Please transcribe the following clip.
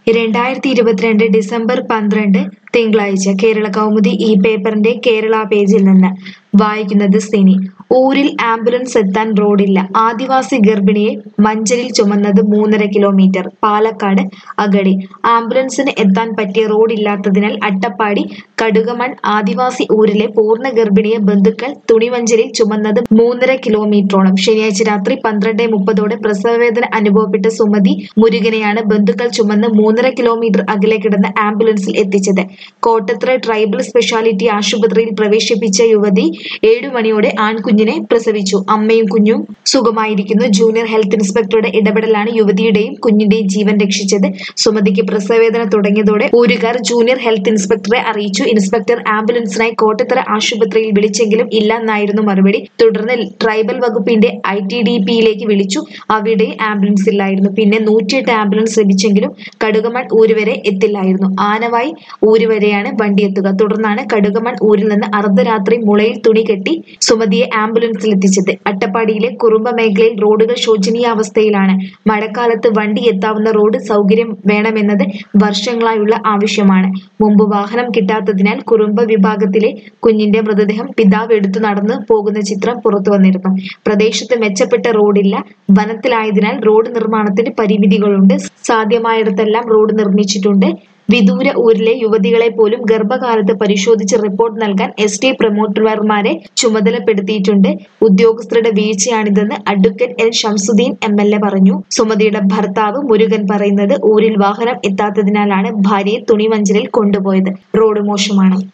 2022 December 12 തിങ്കളാഴ്ച കേരള കൗമുദി ഈ പേപ്പറിന്റെ കേരള പേജിൽ നിന്ന് വായിക്കുന്നത് സിനി. ഊരിൽ ആംബുലൻസ് എത്താൻ റോഡില്ല. ആദിവാസി ഗർഭിണിയെ മഞ്ചലിൽ ചുമന്നത് 3.5 കിലോമീറ്റർ. പാലക്കാട് അഗളി. ആംബുലൻസിന് എത്താൻ പറ്റിയ റോഡില്ലാത്തതിനാൽ അട്ടപ്പാടി കടുകമൺ ആദിവാസി ഊരിലെ പൂർണ്ണ ഗർഭിണിയെ ബന്ധുക്കൾ തുണിമഞ്ചലിൽ ചുമന്നത് 3.5 കിലോമീറ്ററോളം. ശനിയാഴ്ച രാത്രി 12:30 പ്രസവവേദന അനുഭവപ്പെട്ട സുമതി മുരുകനെയാണ് ബന്ധുക്കൾ ചുമന്ന് 3.5 കിലോമീറ്റർ അകലെ കിടന്ന ആംബുലൻസിൽ എത്തിച്ചത്. കോട്ടത്തറ ട്രൈബൽ സ്പെഷ്യാലിറ്റി ആശുപത്രിയിൽ പ്രവേശിപ്പിച്ച യുവതി 7 മണിയോടെ ആൺകുഞ്ഞിനെ പ്രസവിച്ചു. അമ്മയും കുഞ്ഞും സുഖമായിരിക്കുന്നു. ജൂനിയർ ഹെൽത്ത് ഇൻസ്പെക്ടറുടെ ഇടപെടലാണ് യുവതിയുടെയും കുഞ്ഞിന്റെയും ജീവൻ രക്ഷിച്ചത്. സുമതിക്ക് പ്രസവവേദന തുടങ്ങിയതോടെ ഊരുകാർ ജൂനിയർ ഹെൽത്ത് ഇൻസ്പെക്ടറെ അറിയിച്ചു. ഇൻസ്പെക്ടർ ആംബുലൻസിനായി കോട്ടത്തറ ആശുപത്രിയിൽ വിളിച്ചെങ്കിലും ഇല്ലെന്നായിരുന്നു മറുപടി. തുടർന്ന് ട്രൈബൽ വകുപ്പിന്റെ ITDPയിലേക്ക് വിളിച്ചു. അവിടെ ആംബുലൻസ് ഇല്ലായിരുന്നു. പിന്നെ 108 ആംബുലൻസ് ലഭിച്ചെങ്കിലും കടുകമൺ ഊര് വരെ എത്തില്ലായിരുന്നു. ആനവായി ഊര് വരെയാണ് വണ്ടി എത്തുക. തുടർന്നാണ് കടുകമൺ ഊരിൽ നിന്ന് അർദ്ധരാത്രി മുളയിൽ തുണി കെട്ടി സുമതിയെ ആംബുലൻസിൽ എത്തിച്ചത്. അട്ടപ്പാടിയിലെ കുറുമ്പ മേഖലയിൽ റോഡുകൾ ശോചനീയാവസ്ഥയിലാണ്. മഴക്കാലത്ത് വണ്ടി എത്താവുന്ന റോഡ് സൗകര്യം വേണമെന്നത് വർഷങ്ങളായുള്ള ആവശ്യമാണ്. മുമ്പ് വാഹനം കിട്ടാത്തതിനാൽ കുറുമ്പ വിഭാഗത്തിലെ കുഞ്ഞിന്റെ മൃതദേഹം പിതാവ് എടുത്തു നടന്നു പോകുന്ന ചിത്രം പുറത്തുവന്നിരുന്നു. പ്രദേശത്ത് മെച്ചപ്പെട്ട റോഡില്ല. വനത്തിലായതിനാൽ റോഡ് നിർമ്മാണത്തിന് പരിമിതികളുണ്ട്. സാധ്യമായിടത്തെല്ലാം റോഡ് നിർമ്മിച്ചിട്ടുണ്ട്. വിദൂര ഊരിലെ യുവതികളെ പോലും ഗർഭകാലത്ത് പരിശോധിച്ച് റിപ്പോർട്ട് നൽകാൻ ST പ്രൊമോട്ടർമാരെ ചുമതലപ്പെടുത്തിയിട്ടുണ്ട്. ഉദ്യോഗസ്ഥരുടെ വീഴ്ചയാണിതെന്ന് അഡ്വക്കേറ്റ് L ഷംസുദ്ദീൻ MLA പറഞ്ഞു. സുമതിയുടെ ഭർത്താവ് മുരുകൻ പറയുന്നത് ഊരിൽ വാഹനം എത്താത്തതിനാലാണ് ഭാര്യയെ തുണിമഞ്ചലിൽ കൊണ്ടുപോയത്. റോഡ് മോശമാണ്.